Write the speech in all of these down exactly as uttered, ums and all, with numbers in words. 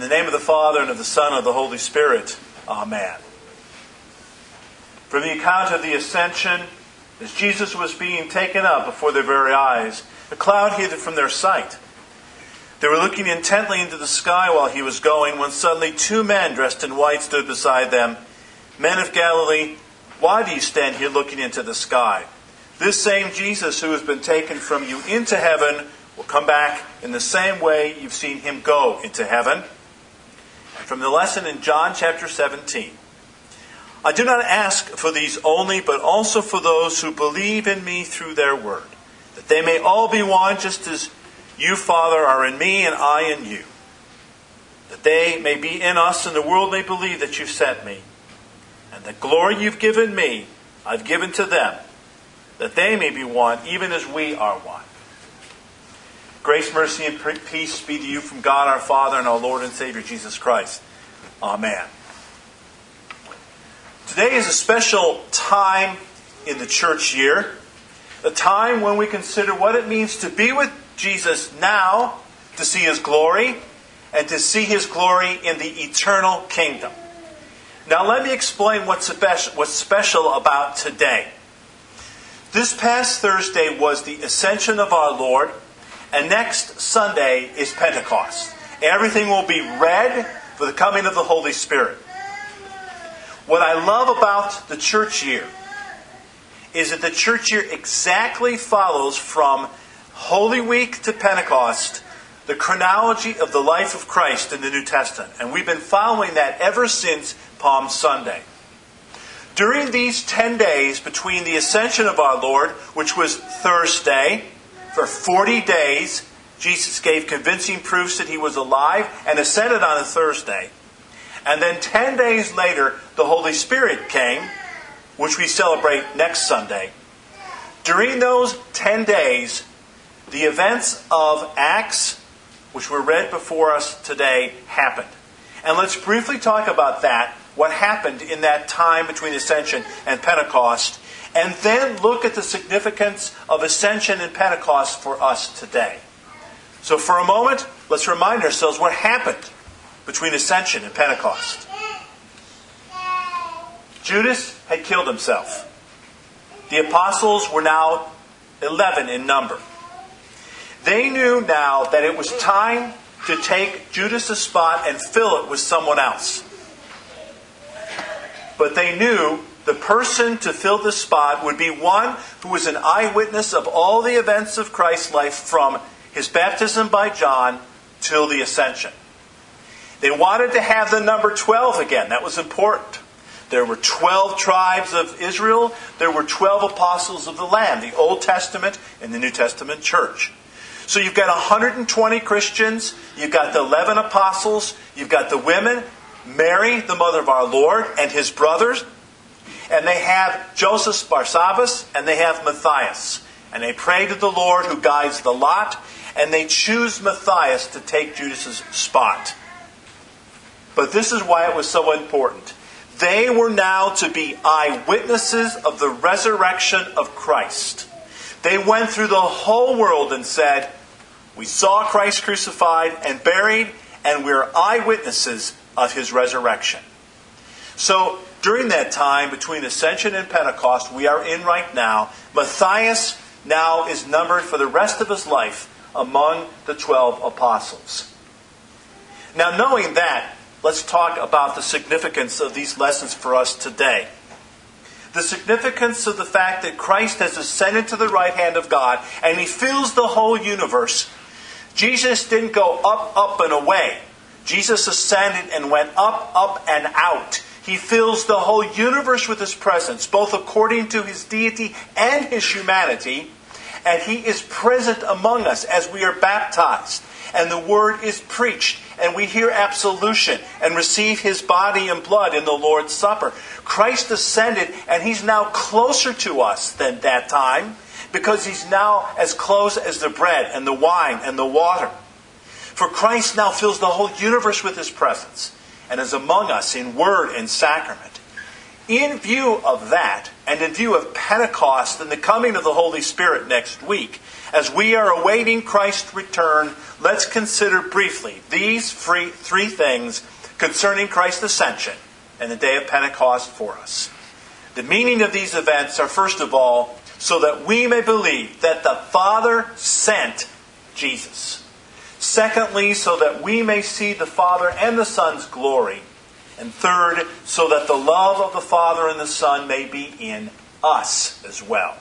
In the name of the Father, and of the Son, and of the Holy Spirit. Amen. From the account of the Ascension, as Jesus was being taken up before their very eyes, a cloud hid from their sight. They were looking intently into the sky while he was going, when suddenly two men dressed in white stood beside them. Men of Galilee, why do you stand here looking into the sky? This same Jesus who has been taken from you into heaven will come back in the same way you've seen him go into heaven. And from the lesson in John chapter seventeen. I do not ask for these only, but also for those who believe in me through their word, that they may all be one, just as you, Father, are in me and I in you. That they may be in us and the world may believe that you've sent me. And the glory you've given me, I've given to them, that they may be one, even as we are one. Grace, mercy, and peace be to you from God our Father and our Lord and Savior Jesus Christ. Amen. Today is a special time in the church year, a time when we consider what it means to be with Jesus now, to see His glory, and to see His glory in the eternal kingdom. Now let me explain what's special, what's special about today. This past Thursday was the Ascension of our Lord, and next Sunday is Pentecost. Everything will be red for the coming of the Holy Spirit. What I love about the church year is that the church year exactly follows from Holy Week to Pentecost the chronology of the life of Christ in the New Testament. And we've been following that ever since Palm Sunday. During these ten days between the Ascension of our Lord, which was Thursday, for forty days, Jesus gave convincing proofs that He was alive and ascended on a Thursday. And then ten days later, the Holy Spirit came, which we celebrate next Sunday. During those ten days, the events of Acts, which were read before us today, happened. And let's briefly talk about that, what happened in that time between Ascension and Pentecost, and then look at the significance of Ascension and Pentecost for us today. So for a moment, let's remind ourselves what happened between Ascension and Pentecost. Judas had killed himself. The apostles were now eleven in number. They knew now that it was time to take Judas' spot and fill it with someone else. But they knew the person to fill the spot would be one who was an eyewitness of all the events of Christ's life from His baptism by John till the Ascension. They wanted to have the number twelve again. That was important. There were twelve tribes of Israel. There were twelve apostles of the Lamb, the Old Testament and the New Testament church. So you've got one hundred twenty Christians. You've got the eleven apostles. You've got the women, Mary, the mother of our Lord, and His brothers. And they have Joseph Barsabbas, and they have Matthias. And they pray to the Lord who guides the lot, and they choose Matthias to take Judas' spot. But this is why it was so important. They were now to be eyewitnesses of the resurrection of Christ. They went through the whole world and said, we saw Christ crucified and buried, and we're eyewitnesses of His resurrection. So, during that time between Ascension and Pentecost we are in right now, Matthias now is numbered for the rest of his life among the twelve apostles. Now, knowing that, let's talk about the significance of these lessons for us today. The significance of the fact that Christ has ascended to the right hand of God and He fills the whole universe. Jesus didn't go up, up, and away. Jesus ascended and went up, up, and out. He fills the whole universe with His presence, both according to His deity and His humanity. And He is present among us as we are baptized. And the Word is preached. And we hear absolution and receive His body and blood in the Lord's Supper. Christ ascended, and He's now closer to us than that time, because He's now as close as the bread and the wine and the water. For Christ now fills the whole universe with His presence and is among us in word and sacrament. In view of that, and in view of Pentecost and the coming of the Holy Spirit next week, As we are awaiting Christ's return, let's consider briefly these three, three things concerning Christ's ascension and the day of Pentecost for us. The meaning of these events are, first of all, so that we may believe that the Father sent Jesus. Secondly, so that we may see the Father and the Son's glory. And third, so that the love of the Father and the Son may be in us as well.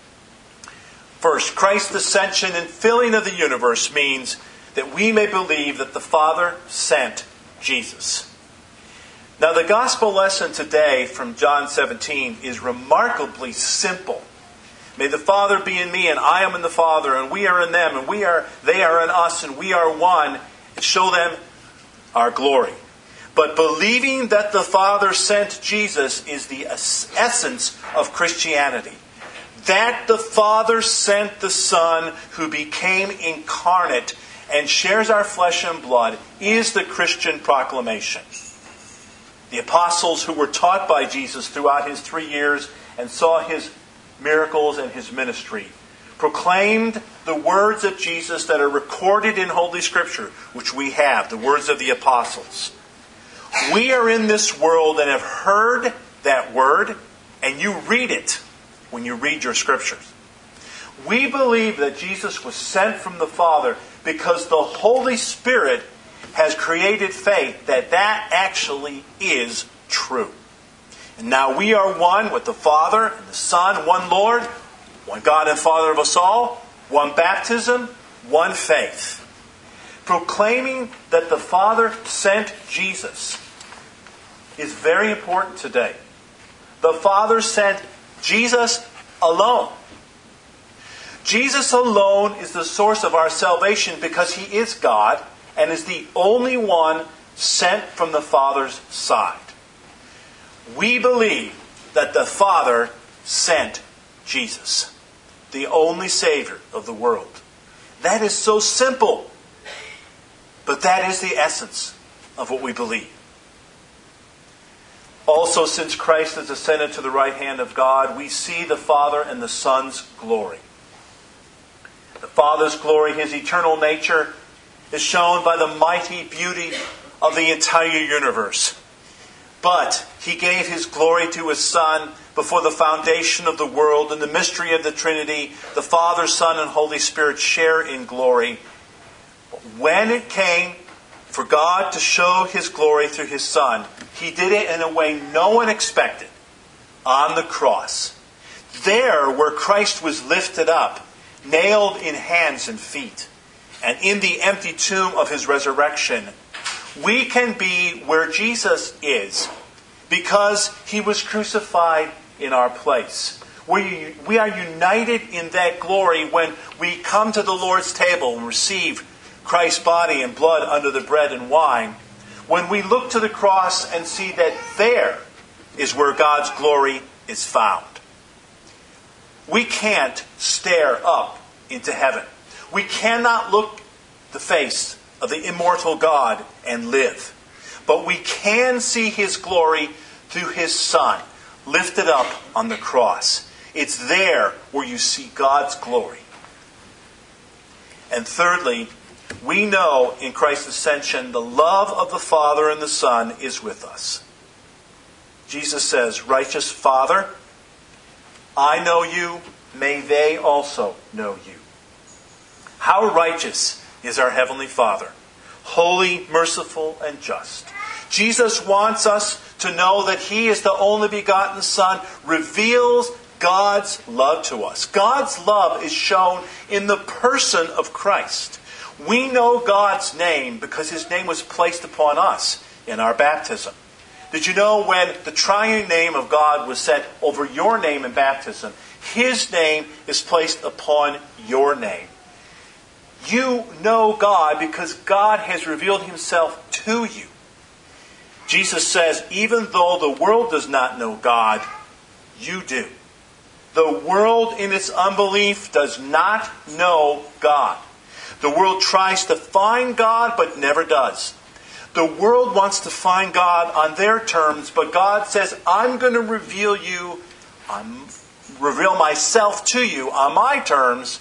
First, Christ's ascension and filling of the universe means that we may believe that the Father sent Jesus. Now, the gospel lesson today from John seventeen is remarkably simple. May the Father be in me, and I am in the Father, and we are in them, and we are they are in us, and we are one, and show them our glory. But believing that the Father sent Jesus is the essence of Christianity. That the Father sent the Son who became incarnate and shares our flesh and blood is the Christian proclamation. The apostles who were taught by Jesus throughout his three years and saw his miracles and his ministry proclaimed the words of Jesus that are recorded in Holy Scripture, which we have, the words of the apostles. We are in this world and have heard that word, and you read it when you read your Scriptures. We believe that Jesus was sent from the Father because the Holy Spirit has created faith that that actually is true. And now we are one with the Father and the Son, one Lord, one God and Father of us all, one baptism, one faith. Proclaiming that the Father sent Jesus is very important today. The Father sent Jesus alone. Jesus alone is the source of our salvation because He is God and is the only one sent from the Father's side. We believe that the Father sent Jesus, the only Savior of the world. That is so simple, but that is the essence of what we believe. Also, since Christ has ascended to the right hand of God, we see the Father and the Son's glory. The Father's glory, His eternal nature, is shown by the mighty beauty of the entire universe. But He gave His glory to His Son before the foundation of the world. In the mystery of the Trinity, the Father, Son, and Holy Spirit share in glory. But when it came for God to show His glory through His Son, He did it in a way no one expected, on the cross. There, where Christ was lifted up, nailed in hands and feet, and in the empty tomb of His resurrection, we can be where Jesus is because He was crucified in our place. We, we are united in that glory when we come to the Lord's table and receive Christ's body and blood under the bread and wine. When we look to the cross and see that there is where God's glory is found. We can't stare up into heaven. We cannot look the face of the immortal God and live. But we can see His glory through His Son, lifted up on the cross. It's there where you see God's glory. And thirdly, we know in Christ's ascension the love of the Father and the Son is with us. Jesus says, "Righteous Father, I know you, may they also know you." How righteous is our Heavenly Father, holy, merciful, and just. Jesus wants us to know that He is the only begotten Son, reveals God's love to us. God's love is shown in the person of Christ. We know God's name because His name was placed upon us in our baptism. Did you know when the triune name of God was set over your name in baptism, His name is placed upon your name? You know God because God has revealed Himself to you. Jesus says, even though the world does not know God, you do. The world in its unbelief does not know God. The world tries to find God, but never does. The world wants to find God on their terms, but God says, I'm going to reveal you, I'm, reveal myself to you on my terms,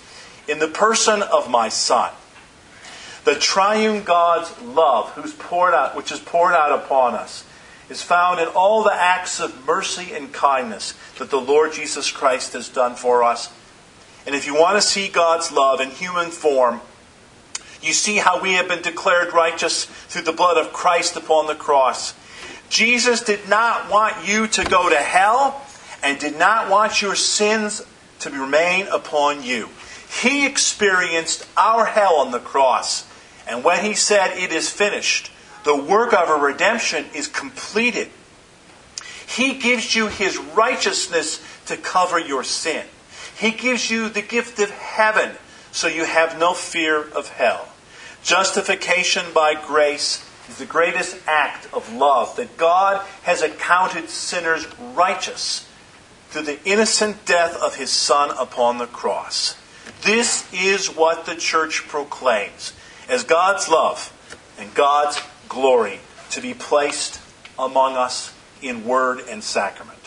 in the person of my Son. The triune God's love, who's poured out, which is poured out upon us, is found in all the acts of mercy and kindness that the Lord Jesus Christ has done for us. And if you want to see God's love in human form, you see how we have been declared righteous through the blood of Christ upon the cross. Jesus did not want you to go to hell and did not want your sins to remain upon you. He experienced our hell on the cross. And when He said, "It is finished," the work of our redemption is completed. He gives you His righteousness to cover your sin. He gives you the gift of heaven so you have no fear of hell. Justification by grace is the greatest act of love, that God has accounted sinners righteous through the innocent death of His Son upon the cross. This is what the church proclaims as God's love and God's glory to be placed among us in word and sacrament.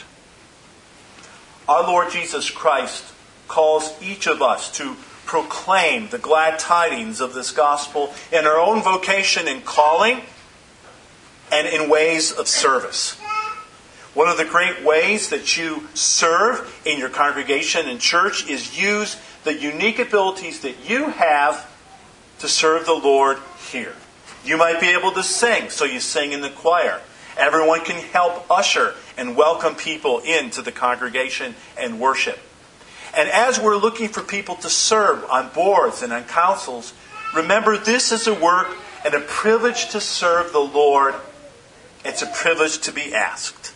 Our Lord Jesus Christ calls each of us to proclaim the glad tidings of this gospel in our own vocation and calling and in ways of service. One of the great ways that you serve in your congregation and church is use the unique abilities that you have to serve the Lord here. You might be able to sing, so you sing in the choir. Everyone can help usher and welcome people into the congregation and worship. And as we're looking for people to serve on boards and on councils, remember this is a work and a privilege to serve the Lord. It's a privilege to be asked.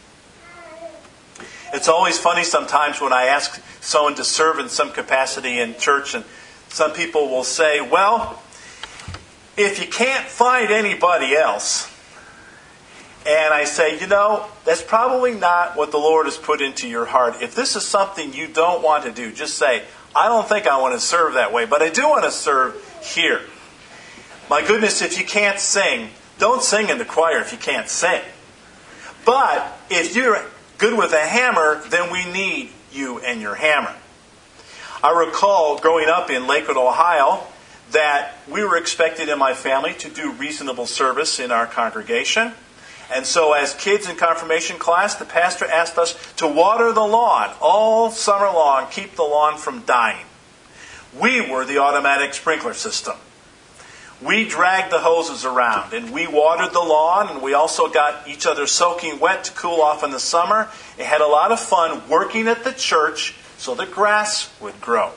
It's always funny sometimes when I ask someone to serve in some capacity in church, and some people will say, "Well, if you can't find anybody else," and I say, you know, that's probably not what the Lord has put into your heart. If this is something you don't want to do, just say, "I don't think I want to serve that way, but I do want to serve here." My goodness, if you can't sing, don't sing in the choir if you can't sing. But if you're good with a hammer, then we need you and your hammer. I recall growing up in Lakewood, Ohio, that we were expected in my family to do reasonable service in our congregation. And so as kids in confirmation class, the pastor asked us to water the lawn all summer long, keep the lawn from dying. We were the automatic sprinkler system. We dragged the hoses around and we watered the lawn, and we also got each other soaking wet to cool off in the summer. It had a lot of fun working at the church so the grass would grow.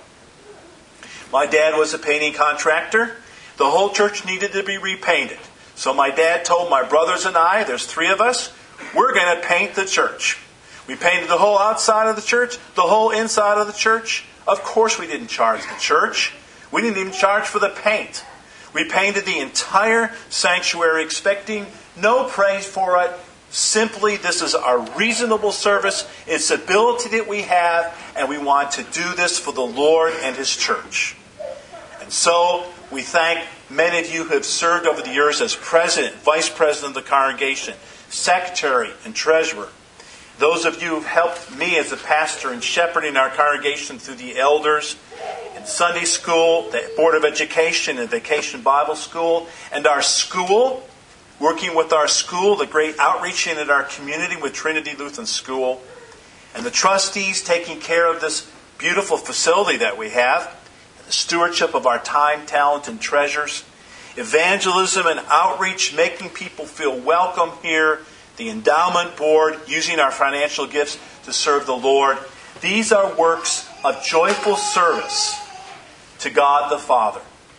My dad was a painting contractor. The whole church needed to be repainted. So my dad told my brothers and I, there's three of us, we're going to paint the church. We painted the whole outside of the church, the whole inside of the church. Of course we didn't charge the church. We didn't even charge for the paint. We painted the entire sanctuary expecting no praise for it. Simply, this is our reasonable service. It's the ability that we have, and we want to do this for the Lord and His church. And so, we thank many of you who have served over the years as president, vice president of the congregation, secretary, and treasurer. Those of you who have helped me as a pastor in shepherding our congregation through the elders, in Sunday school, the Board of Education and Vacation Bible School, and our school, working with our school, the great outreach in our community with Trinity Lutheran School, and the trustees taking care of this beautiful facility that we have, the stewardship of our time, talent, and treasures, evangelism and outreach, making people feel welcome here, the endowment board, using our financial gifts to serve the Lord. These are works of joyful service to God the Father.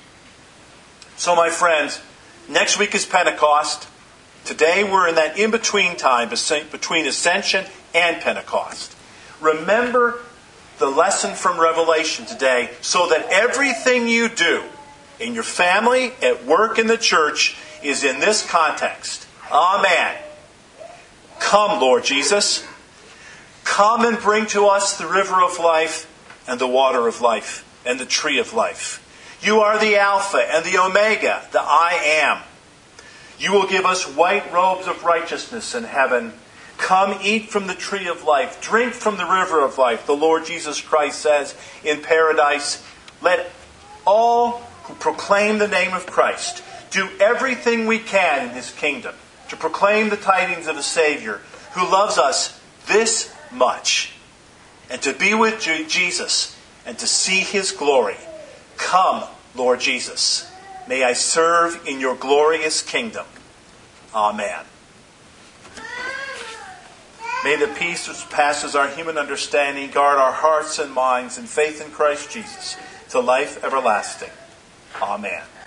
So, my friends, next week is Pentecost. Today we're in that in-between time between Ascension and Pentecost. Remember the lesson from Revelation today, so that everything you do in your family, at work, in the church is in this context. Amen. Come, Lord Jesus. Come and bring to us the river of life and the water of life and the tree of life. You are the Alpha and the Omega, the I Am. You will give us white robes of righteousness in heaven. Come eat from the tree of life. Drink from the river of life. The Lord Jesus Christ says in paradise, let all who proclaim the name of Christ, do everything we can in his kingdom to proclaim the tidings of a Savior who loves us this much, and to be with Jesus and to see his glory. Come, Lord Jesus. May I serve in your glorious kingdom. Amen. May the peace which passes our human understanding guard our hearts and minds in faith in Christ Jesus to life everlasting. Amen.